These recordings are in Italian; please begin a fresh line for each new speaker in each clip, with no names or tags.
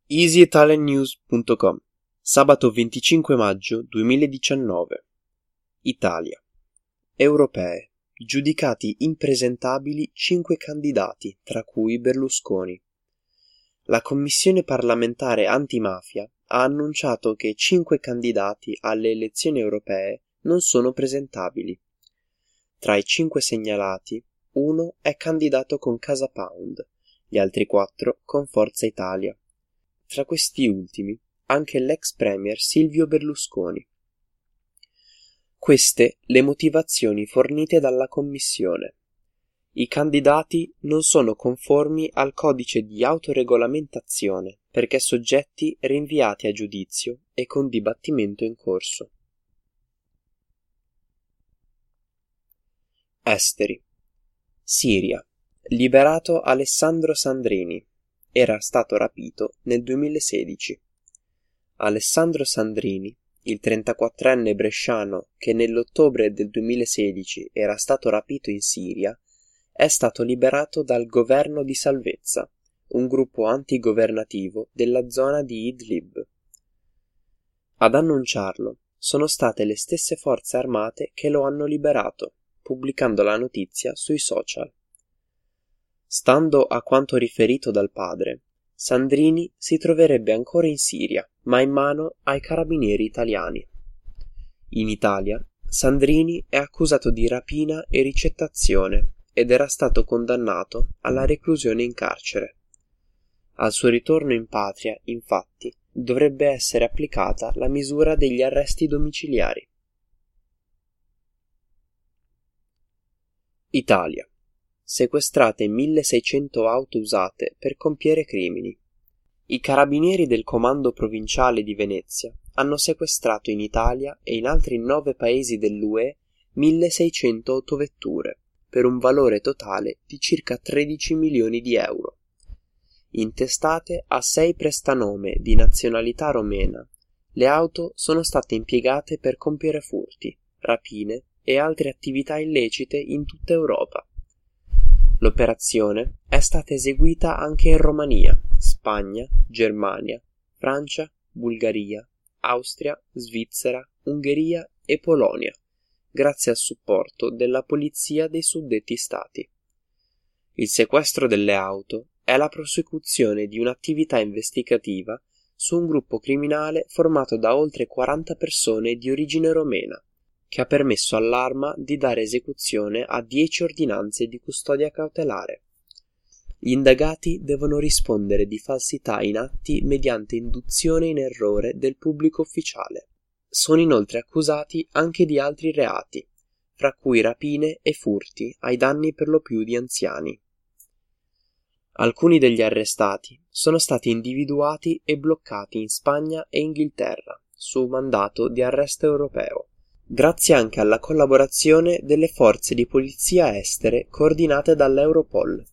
EasyItalianNews.com Sabato 25 maggio 2019 Italia. Europee. Giudicati impresentabili 5 candidati, tra cui Berlusconi. La Commissione parlamentare antimafia ha annunciato che 5 candidati alle elezioni europee non sono presentabili. Tra i 5 segnalati, uno è candidato con Casa Pound, gli altri 4 con Forza Italia. Tra questi ultimi anche l'ex premier Silvio Berlusconi. Queste le motivazioni fornite dalla Commissione. I candidati non sono conformi al codice di autoregolamentazione perché soggetti rinviati a giudizio e con dibattimento in corso. Esteri. Siria. Liberato Alessandro Sandrini. Era stato rapito nel 2016. Alessandro Sandrini, il 34enne bresciano che nell'ottobre del 2016 era stato rapito in Siria, è stato liberato dal governo di salvezza, un gruppo antigovernativo della zona di Idlib. Ad annunciarlo sono state le stesse forze armate che lo hanno liberato, pubblicando la notizia sui social. Stando a quanto riferito dal padre, Sandrini si troverebbe ancora in Siria, ma in mano ai carabinieri italiani. In Italia, Sandrini è accusato di rapina e ricettazione ed era stato condannato alla reclusione in carcere. Al suo ritorno in patria, infatti, dovrebbe essere applicata la misura degli arresti domiciliari. Italia. Sequestrate 1600 auto usate per compiere crimini. I carabinieri del Comando Provinciale di Venezia hanno sequestrato in Italia e in altri 9 paesi dell'UE 1600 autovetture per un valore totale di circa 13 milioni di euro. Intestate a 6 prestanome di nazionalità romena, le auto sono state impiegate per compiere furti, rapine e altre attività illecite in tutta Europa. L'operazione è stata eseguita anche in Romania, Spagna, Germania, Francia, Bulgaria, Austria, Svizzera, Ungheria e Polonia, grazie al supporto della polizia dei suddetti stati. Il sequestro delle auto è la prosecuzione di un'attività investigativa su un gruppo criminale formato da oltre 40 persone di origine romena, che ha permesso all'Arma di dare esecuzione a 10 ordinanze di custodia cautelare. Gli indagati devono rispondere di falsità in atti mediante induzione in errore del pubblico ufficiale. Sono inoltre accusati anche di altri reati, fra cui rapine e furti ai danni per lo più di anziani. Alcuni degli arrestati sono stati individuati e bloccati in Spagna e Inghilterra su mandato di arresto europeo, grazie anche alla collaborazione delle forze di polizia estere coordinate dall'Europol.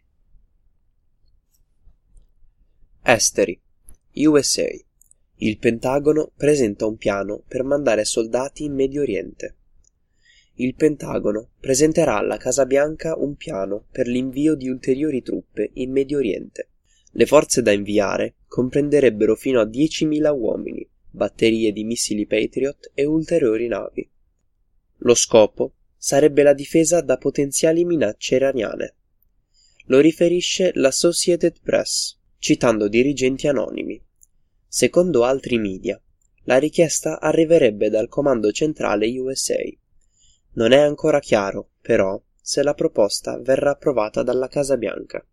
Esteri. USA. Il Pentagono presenta un piano per mandare soldati in Medio Oriente. Il Pentagono presenterà alla Casa Bianca un piano per l'invio di ulteriori truppe in Medio Oriente. Le forze da inviare comprenderebbero fino a 10.000 uomini, batterie di missili Patriot e ulteriori navi. Lo scopo sarebbe la difesa da potenziali minacce iraniane. Lo riferisce l'Associated Press, citando dirigenti anonimi. Secondo altri media, la richiesta arriverebbe dal Comando Centrale USA. Non è ancora chiaro, però, se la proposta verrà approvata dalla Casa Bianca.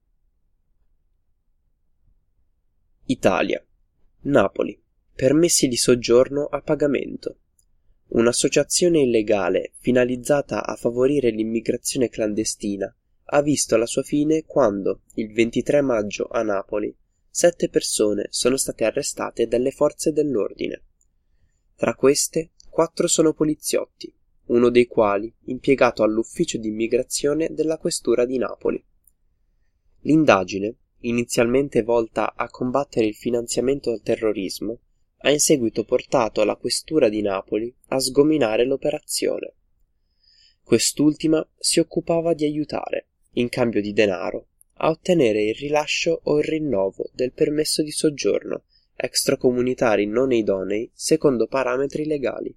Italia. Napoli. Permessi di soggiorno a pagamento. Un'associazione illegale finalizzata a favorire l'immigrazione clandestina ha visto la sua fine quando, il 23 maggio a Napoli, 7 persone sono state arrestate dalle forze dell'ordine. Tra queste, 4 sono poliziotti, uno dei quali impiegato all'ufficio di immigrazione della questura di Napoli. L'indagine, inizialmente volta a combattere il finanziamento al terrorismo, ha in seguito portato la questura di Napoli a sgominare l'operazione. Quest'ultima si occupava di aiutare, in cambio di denaro, a ottenere il rilascio o il rinnovo del permesso di soggiorno extracomunitari non idonei secondo parametri legali.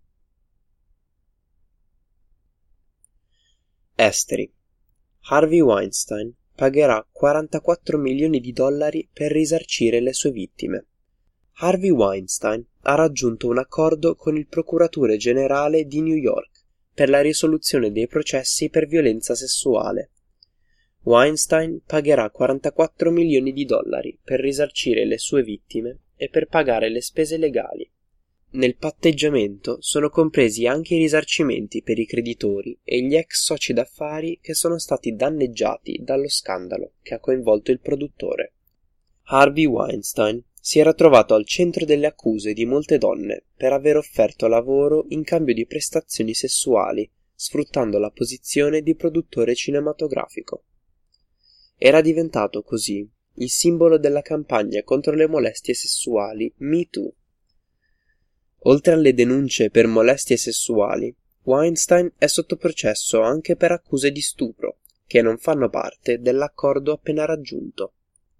Esteri. Harvey Weinstein pagherà 44 milioni di dollari per risarcire le sue vittime. Harvey Weinstein ha raggiunto un accordo con il procuratore generale di New York per la risoluzione dei processi per violenza sessuale. Weinstein pagherà 44 milioni di dollari per risarcire le sue vittime e per pagare le spese legali. Nel patteggiamento sono compresi anche i risarcimenti per i creditori e gli ex soci d'affari che sono stati danneggiati dallo scandalo che ha coinvolto il produttore. Harvey Weinstein si era trovato al centro delle accuse di molte donne per aver offerto lavoro in cambio di prestazioni sessuali, sfruttando la posizione di produttore cinematografico. Era diventato così il simbolo della campagna contro le molestie sessuali Me Too. Oltre alle denunce per molestie sessuali, Weinstein è sotto processo anche per accuse di stupro, che non fanno parte dell'accordo appena raggiunto.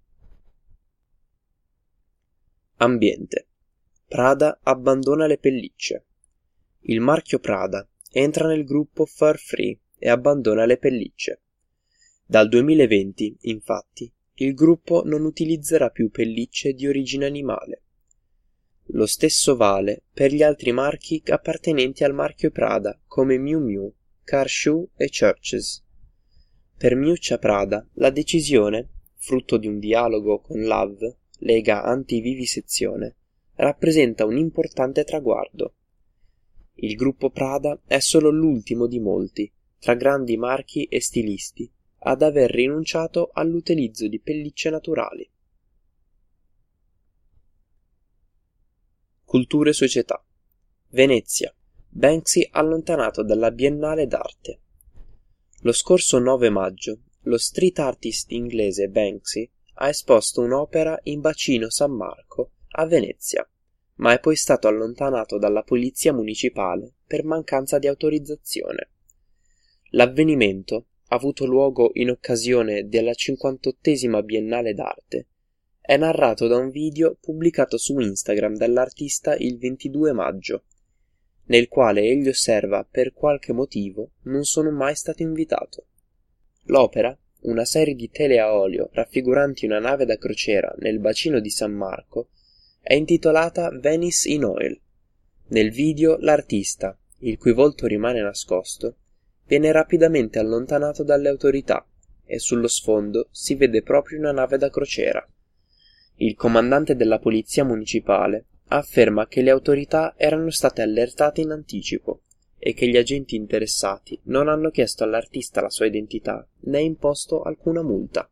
Ambiente. Prada abbandona le pellicce. Il marchio Prada entra nel gruppo Fur Free e abbandona le pellicce. Dal 2020, infatti, il gruppo non utilizzerà più pellicce di origine animale. Lo stesso vale per gli altri marchi appartenenti al marchio Prada come Miu Miu, Car Shoe e Churches. Per Miuccia Prada la decisione, frutto di un dialogo con l'AV, Lega Antivivisezione, rappresenta un importante traguardo. Il gruppo Prada è solo l'ultimo di molti, tra grandi marchi e stilisti, ad aver rinunciato all'utilizzo di pellicce naturali. Cultura e società. Venezia. Banksy allontanato dalla Biennale d'arte. Lo scorso 9 maggio, lo street artist inglese Banksy ha esposto un'opera in Bacino San Marco, a Venezia, ma è poi stato allontanato dalla polizia municipale per mancanza di autorizzazione. L'avvenimento, avuto luogo in occasione della 58ª Biennale d'arte, è narrato da un video pubblicato su Instagram dall'artista il 22 maggio, nel quale egli osserva per qualche motivo non sono mai stato invitato. L'opera, una serie di tele a olio raffiguranti una nave da crociera nel bacino di San Marco, è intitolata Venice in Oil. Nel video l'artista, il cui volto rimane nascosto, viene rapidamente allontanato dalle autorità e sullo sfondo si vede proprio una nave da crociera. Il comandante della polizia municipale afferma che le autorità erano state allertate in anticipo e che gli agenti interessati non hanno chiesto all'artista la sua identità né imposto alcuna multa.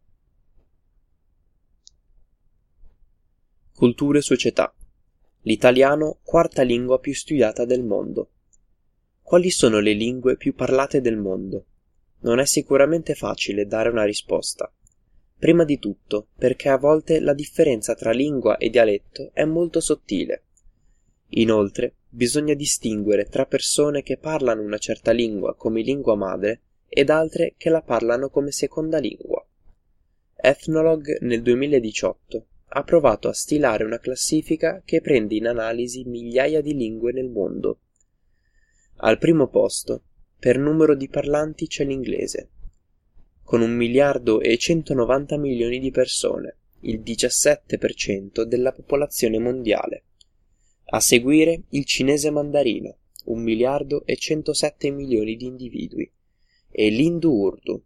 Cultura e società. L'italiano quarta lingua più studiata del mondo. Quali sono le lingue più parlate del mondo? Non è sicuramente facile dare una risposta. Prima di tutto, perché a volte la differenza tra lingua e dialetto è molto sottile. Inoltre, bisogna distinguere tra persone che parlano una certa lingua come lingua madre ed altre che la parlano come seconda lingua. Ethnologue nel 2018 ha provato a stilare una classifica che prende in analisi migliaia di lingue nel mondo. Al primo posto, per numero di parlanti, c'è l'inglese, con 1.190 milioni di persone, il 17% della popolazione mondiale. A seguire il cinese mandarino, 1.107 milioni di individui, e l'Indu-Urdu,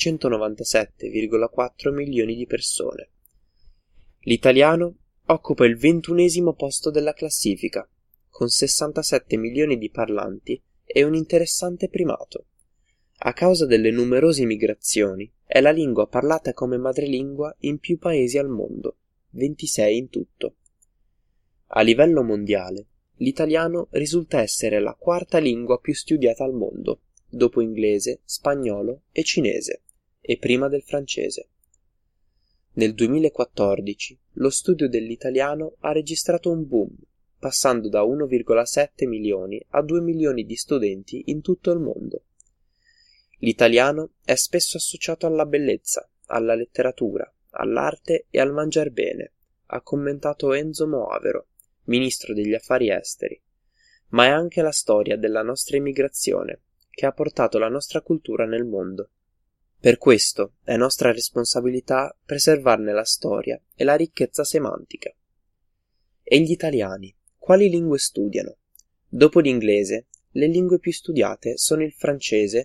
697,4 milioni di persone. L'italiano occupa il 21° posto della classifica, con 67 milioni di parlanti e un interessante primato. A causa delle numerose migrazioni, è la lingua parlata come madrelingua in più paesi al mondo, 26 in tutto. A livello mondiale, l'italiano risulta essere la quarta lingua più studiata al mondo, dopo inglese, spagnolo e cinese, e prima del francese. Nel 2014 lo studio dell'italiano ha registrato un boom, passando da 1,7 milioni a 2 milioni di studenti in tutto il mondo. L'italiano è spesso associato alla bellezza, alla letteratura, all'arte e al mangiar bene, ha commentato Enzo Moavero, ministro degli affari esteri, ma è anche la storia della nostra emigrazione, che ha portato la nostra cultura nel mondo. Per questo è nostra responsabilità preservarne la storia e la ricchezza semantica. E gli italiani, quali lingue studiano? Dopo l'inglese, le lingue più studiate sono il francese,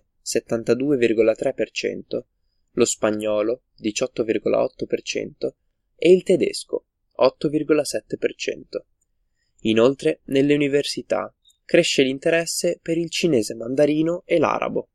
72,3%, lo spagnolo, 18,8%, e il tedesco, 8,7%. Inoltre, nelle università cresce l'interesse per il cinese mandarino e l'arabo.